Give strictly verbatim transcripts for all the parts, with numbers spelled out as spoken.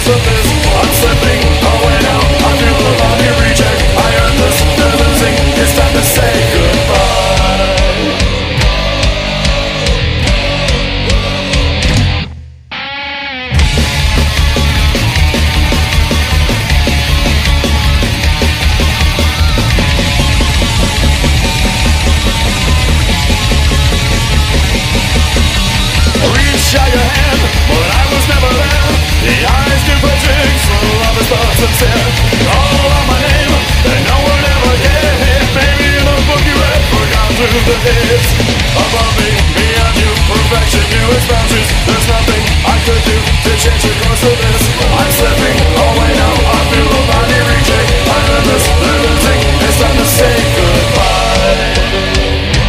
course of this. I'm slipping away now, I feel the body reject. I earned this, they're losing, it's time to say goodbye. Reach out your hand, but I was never there. The eyes do project, so love is but sincere. All on my name, and no one ever did. Maybe in a book you read, forgotten through the hits. Above me, beyond you, perfection knew its boundaries. There's nothing I could do to change the course of this. I'm slipping away now, I feel the body reject. I heard this, they're losing, it's time to say goodbye.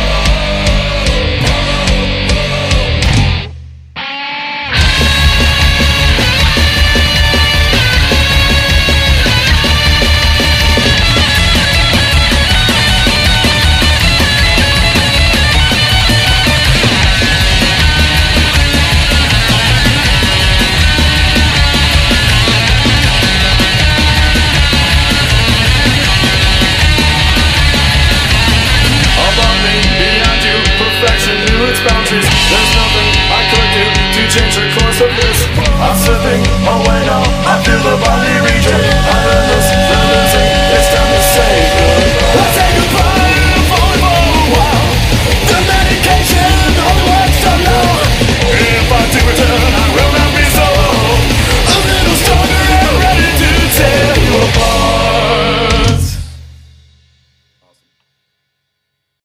Boundaries. There's nothing I could do to change the course of this. I'm slipping away now, I feel the body